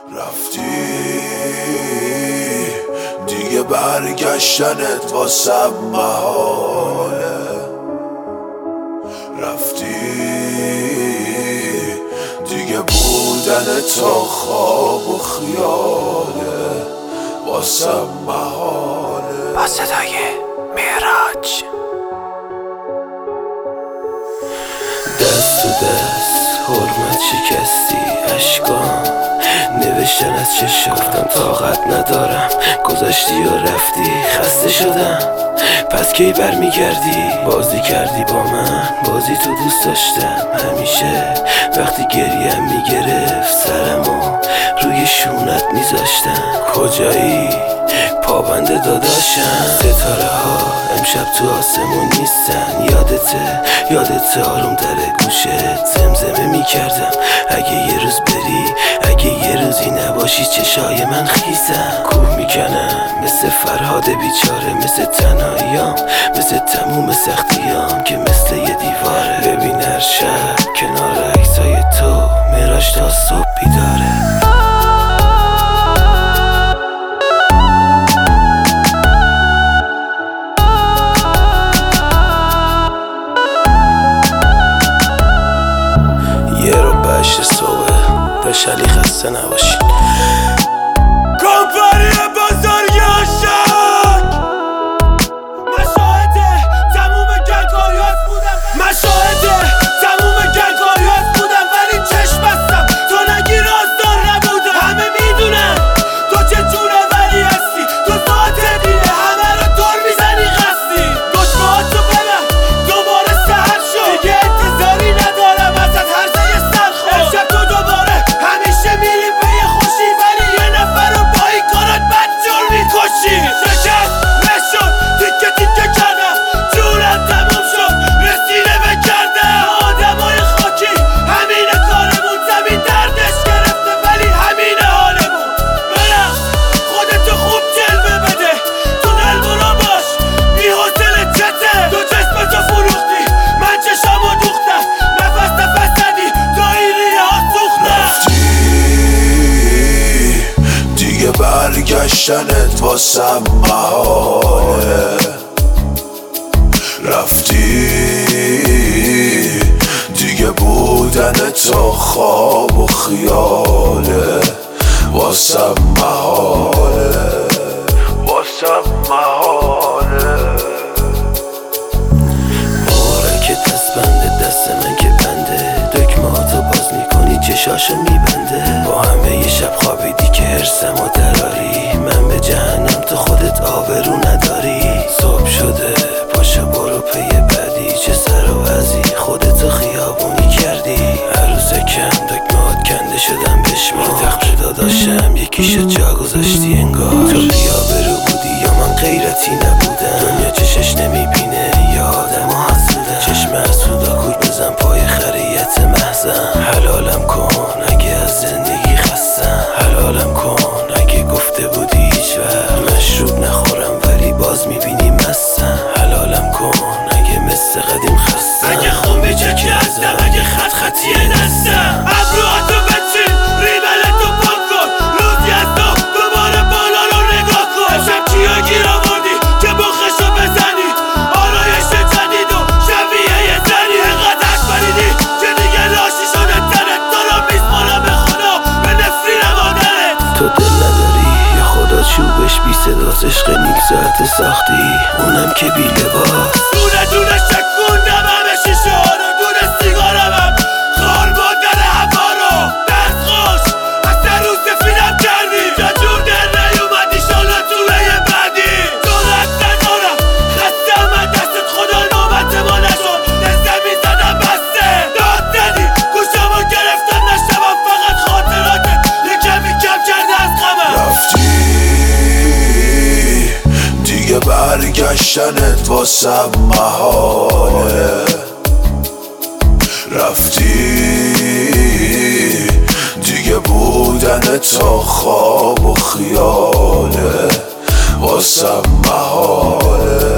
رفتی دیگه برگشتنت واسم محاله. رفتی دیگه بودن تا خواب و خیاله واسم محاله. با صدای معراج دست تو دست حرمت شکستی اشکام نوشتن از چشم گفتم طاقت ندارم گذاشتی و رفتی خسته شدم پس کی برمیگردی بازی کردی با من بازی تو دوست داشتم همیشه وقتی گریم میگرفت سرمو روی شونت میذاشتم کجایی پابند داداشم ستاره ها امشب تو آسمون نیستن یادت آروم در گوشت زمزمه میکردم اگه یه روز بری اگه یه روزی نباشی چشای من خیزم کوه میکنم مثل فرهاد بیچاره مثل تنهاییام مثل تموم سختیام که مثل یه دیواره ببین هر شب کنار عکسای تو معراج تا صبح بیداره. شلی خسته نباشین. کمپانی بزرگ عاشق من شاهده تموم گنگاریات بودم ولی چشم بستم تو نگی رازدار نبودم. همه میدونن تو چه جونه ولی هستی تو ذات دیره همه رو دور میزنی قصدی دشمهاتو ببر دوباره سهر شد دیگه انتظاری ندارم ازت هرزه سرخور امشب تو دوباره همیشه میری به یه خوشی ولی یه نفر رو با این کارت بدجور میکشی. شکست نشد تیکه تیکه کردم جونم تموم شد رسیده به کردم آدمای خاکی همینه کارمون زمین دردش گرفته ولی همینه حالمون. برم خودتو خوب جلوه بده تو دل برو باش بی حوصله چته تو جسمتو فروختی من چشامو دوختم نفس زدی تو این ریه ها سوختم. دیگه برگشتنت واسم محاله. رفتی دیگه بودن تا خواب و خیاله واسم محاله. مبارکت دست بنده دست من که بنده دکمه ها تو باز میکنی چشاشو میبنده با همه یه شب خوابیدی که هرسم و دراری من به جهنم تو خودت آبرو نداری. صبح شده پاشو برو پی بعدی چه سر و وزی خودتو خیابونی کردی عروسکم دکمه هات کنده شدم بشمار تخت داداشم یکی شد جا گذاشتی انگار تو بیابرو بودی یا من غیرتی نبودم دنیا چشش نمیبینه یا آدم ها حسودم چشم حسودا کور بزن پای خریت محزم حلالم کن اگه از زندگی خستم حلالم کن اگه گفته بودی هیچ وقت مشروب نخورم ولی باز میبینی مستم حلالم کن اگه مثل قدیم خستم اگه خون بیچکی هستم اگه خطیه دستم ابروهاتو بچین ریملتو پاک کن روزی از تو دوباره بالا رو نگاه کن امشب کیا گیر آوردی که بخشو بزنی آرایش جدید و شبیه یه زنی اینقدر عشق بریدی که دیگه لاشی شده تنت تو رو میسپارم به خدا به نفرین مادرت. تو دل نداری یا خدا چوبش بی صداست عشق نیک ساعت ساختی اونم که بی لباس دونه شکوندم همه شیشه ها رو دونه سیگارم هم خار مادر هوا رو دست خوش از سر روز سفیدم کردی جا جور در نیومدی شالا تو یه بعدی جورت ندارم خستم از دستت خدا نوبت ما نشد دستم میزدم بسته داد زدی گوشمو گرفتم نشتم فقط خاطراتت یه کمی کم کرده از غمم. رفتی دیگه برگشتنت واسم محاله. رفتی دیگه بودن تا خواب و خیاله واسم محاله.